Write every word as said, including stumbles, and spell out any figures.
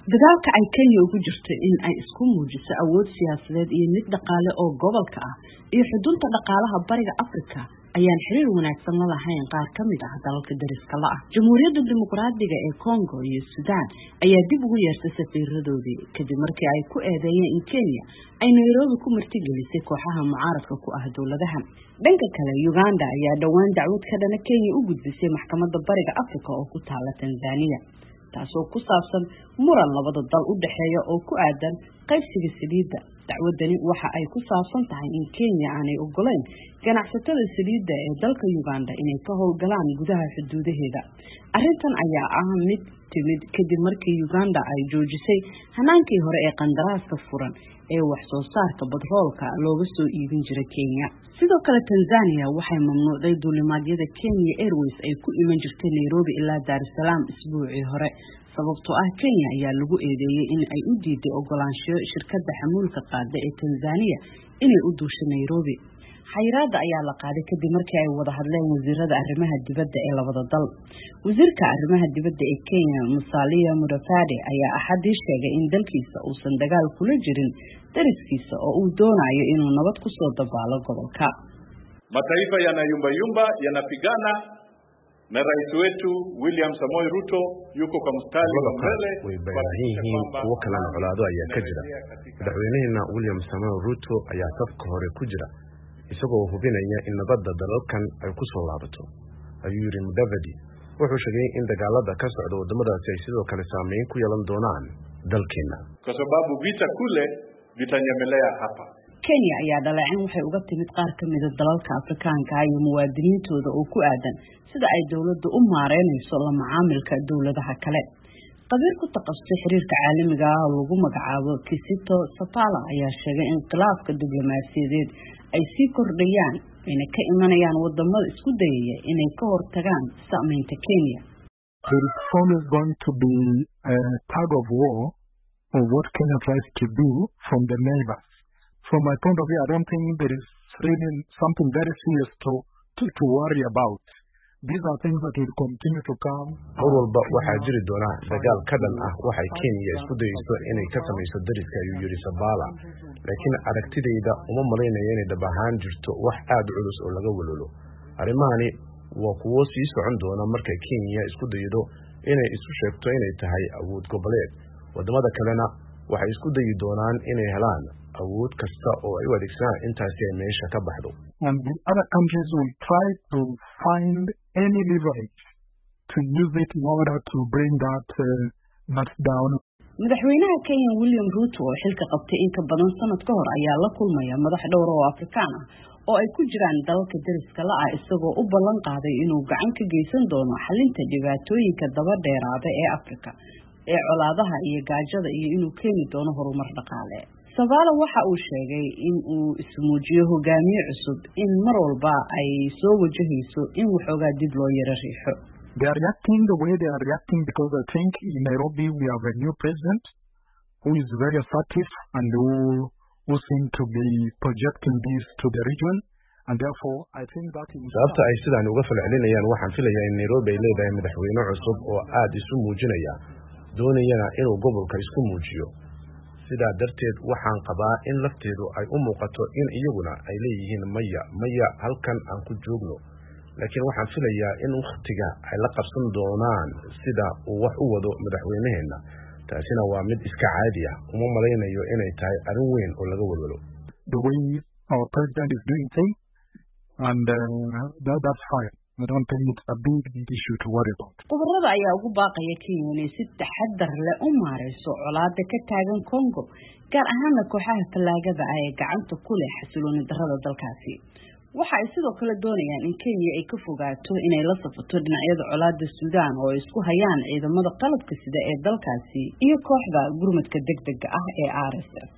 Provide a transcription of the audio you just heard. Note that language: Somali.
dagaalka ay Kenya ugu jirtay in ay isku muujiso awood siyaasadeed iyo mid dhaqaale oo gobolka ah iyo xudunta dhaqaalaha bariga Afrika ayaan xiriir wanaagsan la lahayn qaar ka mid ah dalalka dariska la ah. Jamhuuriyadda Dimuqraadiga ee Congo iyo Sudan ayaa dib ugu yeertay safiiradoodii kadib markii ay ku eedeeyeen in Kenya ay Nairobi ku martigelisay kooxaha mucaaradka ku ah dawladaha. Dhanka kale, Uganda ayaa dhawaan dacwad ka dhana Kenya u gudbisay maxkamadda bariga Afrika oo ku taala Tanzania, taasoo ku saabsan muran labada dal u dhaxeeya oo ku aadan qaybsiga saliidda. Dacwadani waxa ay ku saabsan tahay in Kenya aanay ogoleyn ganacsatada saliidda ee dalka Uganda inay ka howlgalaan gudaha xuduudaheeda. Arrintan ayaa ah mid timid kadib markii Uganda ay joojisay hanaankii hore ee qandaraaska furan ee wax soo saarka batroolka looga soo iibin jiray Kenya. Sidoo kale, Tanzania waxay mamnuucday duulimaadyada Kenya Airways ay ku iman jirtay Nairobi ilaa Dar es Salaam isbuucii hore, sababtoo ah Kenya ayaa lagu eedeeyay in ay u diiday ogolaansho shirkadda xamuulka qaada ee Tanzania inay u duusho Nairobi. Xayiraadda ayaa la qaaday kadib markii ay wada hadleen wasiirada arrimaha dibadda ee labada dal. Wasiirka arrimaha dibadda ee Kenya, Musalia Mudavadi, ayaa Axadii sheegay in dalkiisa uusan dagaal kula jirin dariskiisa oo uu doonayo inuu nabad ku soo dabaalo gobolka. Mataifa yanayumbayumba yanapigana na rais wetu William Samoei Ruto yuko kwa mstari wa mbele. Way baahiyihiin kuwo kalena colaado ayaa ka jira. Madaxweynaheena William Samoei Ruto ayaa safka hore ku jira, isagoo hubinaya in nabadda dalalkan ay ku soo laabato, ayuu yiri Mudavadi. Wuxuu sheegay in dagaalada ka socda wadamadaasi ay sidoo kale saameyn ku yeelan doonaan dalkeena, kwa sababu vita kule vitanyemelea hapa. Kenya ayaa dhaleecin waxay uga timid qaar ka mid ah dalalka Afrikaanka iyo muwaadiniintooda oo ku aadan sida ay dawladdu u maareynayso la macaamilka dawladaha kale. Qabiir ku takhasusay xiriirka caalamiga ah oo lagu magacaabo Kisito Sapala ayaa sheegay in khilaafka diblomaasiyadeed ay sii kordhayaan inay ka imanayaan wadamada isku dayaya inay ka hortagaan saameynta Kenya. There is always going to be a tug of war of what Kenya tries to do from the neighbors. From my point of view, I don't think there is really something very serious to, to, to worry about. These are things that will continue to come. Mar walba waxaa jiri doona dagaal ka dhan ah waxay Kenya isku dayayso inay ka samayso dariska, ayuu yiri Sabala. Laakiin aragtidayda uma malaynayo inay dhab ahaan jirto wax aad culus oo laga walwalo. Arrimahani waa kuwo sii socon doona marka Kenya isku daydo inay isu sheegto inay tahay awood goboleed. Wadamada kalena waxay isku dayi doonaan inay helaan awood kasta oo ay u adeegsadaan intaasi ay meesha ka baxdo. And the other countries will try to find any leverage to use it in order to bring that uh, that down. Madaxweynaha Kenya William Ruto oo xilka qabtay in ka badan sanad ka hor ayaa la kulmaya madax dhowr oo Afrikaan ah oo ay ku jiraan dalalka dariska la ah, isagoo u ballan qaaday inuu gacan ka geysan doono xalinta dhibaatooyinka daba dheeraada ee Afrika ee colaadaha iyo gaajada iyo inuu keeni doono horumar dhaqaale. Sabala waxa uu sheegay in uu ismuujiyo hogaamiye cusub in mar walba ay soo wajahayso in waxoogaa dib loo yara riixo. They are reacting the way they are reacting because I think in Nairobi we have a new president who is very assertive and who, who seems to be projecting this to the region, and therefore I think that is sababta ay sidaan uga falcelinayaan. Waxaan filayaa in Nairobi ay leedahay madaxweyne cusub oo aad isu muujinaya, doonayana inuu gobolka isku muujiyo. Sidaa darteed waxaan qabaa in lafteedu ay u muuqato in iyaguna ay leeyihiin maya maya halkan aan ku joogno, laakiin waxaan filayaa in waqtiga ay la qabsan doonaan sida uu wax u wado madaxweynaheena. Taasina waa mid iska caadi ah, uma malaynayo inay tahay arrin weyn oo laga walwalo. The way our president is doing things, and uh, that, that's fine. I don't think it's a big, big issue to worry about. Qoborada ayaa ugu baaqaya Kenya inay si taxadar leh u maareyso colaadda ka taagan Congo, gaar ahaan kooxaha talaagada ay gacanta ku leh xasilooni darrada dalkaasi. Waxa ay sidoo kale doonayaan in Kenya ay ka fogaato inay la safato dhinacyada colaadda Sudan oo isku hayaan ciidamada qalabka sida ee dalkaasi iyo kooxda gurmadka degdega ah ee R S F.